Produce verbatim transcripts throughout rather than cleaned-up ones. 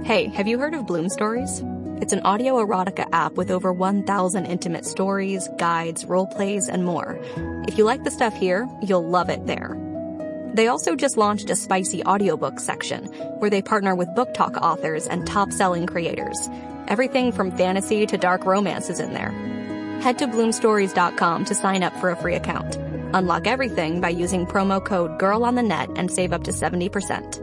Hey, have you heard of Bloom Stories? It's an audio erotica app with over one thousand intimate stories, guides, role plays, and more. If you like the stuff here, you'll love it there. They also just launched a spicy audiobook section where they partner with book talk authors and top-selling creators. Everything from fantasy to dark romance is in there. Head to bloom stories dot com to sign up for a free account. Unlock everything by using promo code GIRLONTHENET and save up to seventy percent.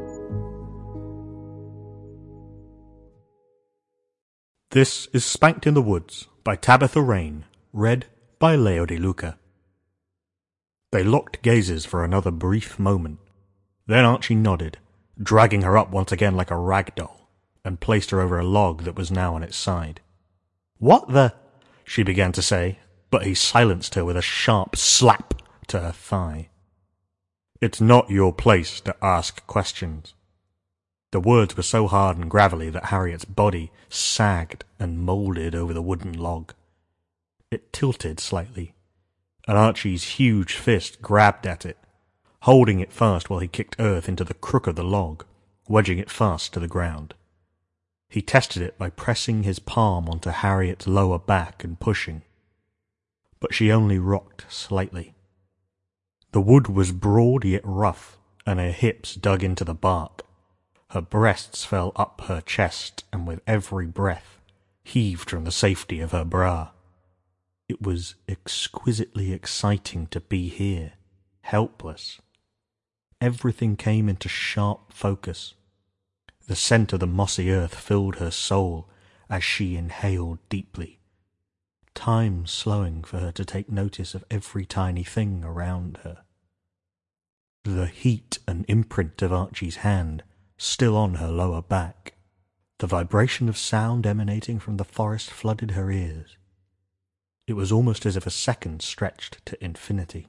This is Spanked in the Woods by Tabitha Rain, read by Leo De Luca. They locked gazes for another brief moment. Then Archie nodded, dragging her up once again like a rag doll, and placed her over a log that was now on its side. "What the—" she began to say, but he silenced her with a sharp slap to her thigh. "It's not your place to ask questions." The words were so hard and gravelly that Harriet's body sagged and moulded over the wooden log. It tilted slightly, and Archie's huge fist grabbed at it, holding it fast while he kicked earth into the crook of the log, wedging it fast to the ground. He tested it by pressing his palm onto Harriet's lower back and pushing, but she only rocked slightly. The wood was broad yet rough, and her hips dug into the bark. Her breasts fell up her chest, and with every breath, heaved from the safety of her bra. It was exquisitely exciting to be here, helpless. Everything came into sharp focus. The scent of the mossy earth filled her soul as she inhaled deeply, time slowing for her to take notice of every tiny thing around her. The heat and imprint of Archie's hand still on her lower back. The vibration of sound emanating from the forest flooded her ears. It was almost as if a second stretched to infinity.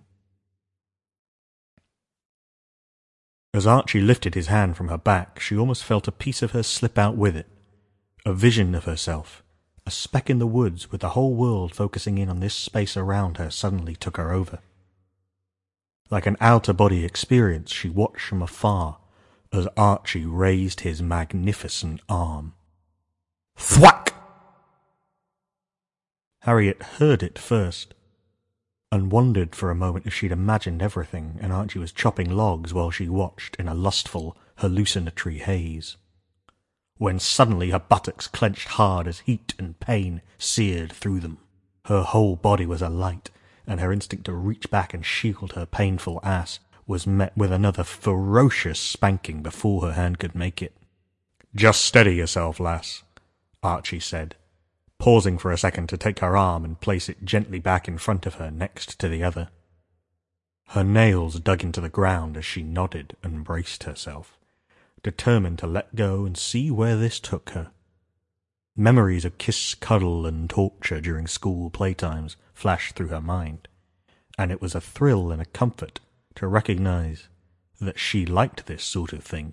As Archie lifted his hand from her back, she almost felt a piece of her slip out with it. A vision of herself, a speck in the woods with the whole world focusing in on this space around her, suddenly took her over. Like an outer-body experience, she watched from afar as Archie raised his magnificent arm. Thwack! Harriet heard it first, and wondered for a moment if she'd imagined everything and Archie was chopping logs while she watched in a lustful, hallucinatory haze. When suddenly her buttocks clenched hard as heat and pain seared through them. Her whole body was alight, and her instinct to reach back and shield her painful ass was met with another ferocious spanking before her hand could make it. "Just steady yourself, lass," Archie said, pausing for a second to take her arm and place it gently back in front of her next to the other. Her nails dug into the ground as she nodded and braced herself, determined to let go and see where this took her. Memories of kiss, cuddle, and torture during school playtimes flashed through her mind, and it was a thrill and a comfort to recognize that she liked this sort of thing.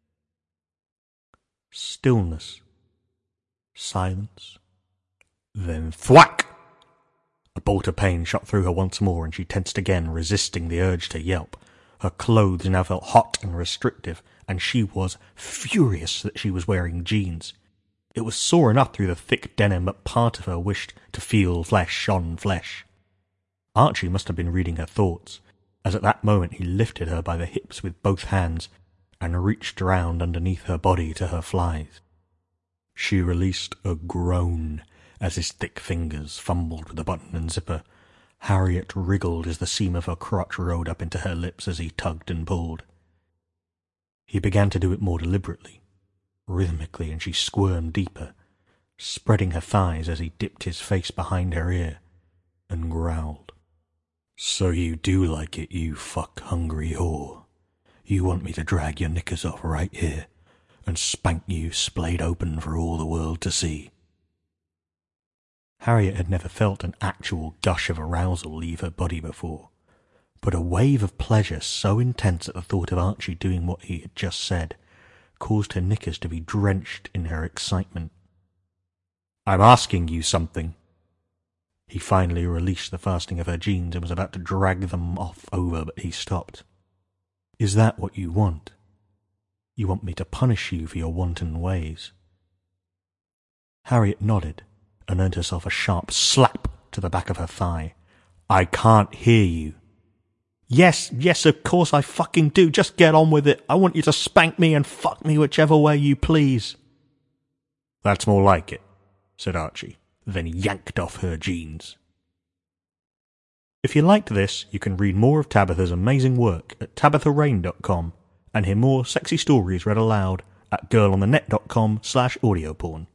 Stillness. Silence. Then thwack! A bolt of pain shot through her once more, and she tensed again, resisting the urge to yelp. Her clothes now felt hot and restrictive, and she was furious that she was wearing jeans. It was sore enough through the thick denim, but part of her wished to feel flesh on flesh. Archie must have been reading her thoughts, as at that moment he lifted her by the hips with both hands and reached round underneath her body to her flies. She released a groan as his thick fingers fumbled with the button and zipper. Harriet wriggled as the seam of her crotch rode up into her lips as he tugged and pulled. He began to do it more deliberately, rhythmically, and she squirmed deeper, spreading her thighs as he dipped his face behind her ear and growled. "So you do like it, you fuck-hungry whore. You want me to drag your knickers off right here and spank you splayed open for all the world to see." Harriet had never felt an actual gush of arousal leave her body before, but a wave of pleasure so intense at the thought of Archie doing what he had just said caused her knickers to be drenched in her excitement. "I'm asking you something." He finally released the fastening of her jeans and was about to drag them off over, but he stopped. "Is that what you want? You want me to punish you for your wanton ways? Harriet nodded and earned herself a sharp slap to the back of her thigh. I can't hear you. Yes, yes, of course I fucking do. Just get on with it. I want you to spank me and fuck me whichever way you please. That's more like it, said Archie, then yanked off her jeans. If you liked this, you can read more of Tabitha's amazing work at tabitha rain dot com and hear more sexy stories read aloud at girl on the net dot com slash audioporn.